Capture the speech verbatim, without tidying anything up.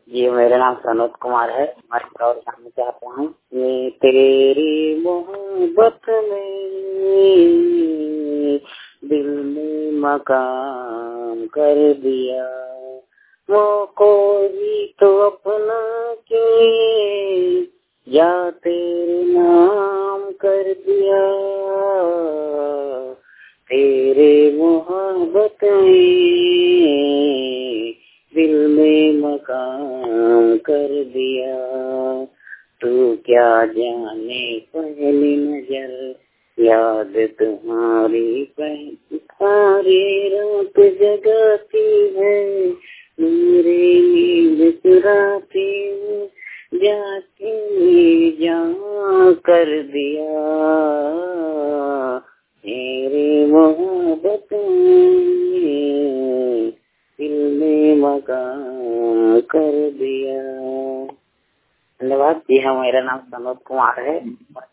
जी मेरा नाम सनोज कुमार है। मैं और जानना चाहता हूँ ये तेरी मोहब्बत में दिल में मकाम कर दिया, वो कोई तो अपना के या तेरे नाम कर दिया। तेरे मोहब्बत में दिल में मकाम कर दिया। तू क्या जाने पहली नजर याद तुम्हारी सारी रात जगाती है, मेरे नींद चुराती है, जाती जा कर दिया। मेरी मोहब्बत में दिल में मकाम कर दिया। धन्यवाद। जी हाँ, मेरा नाम सनोज कुमार है।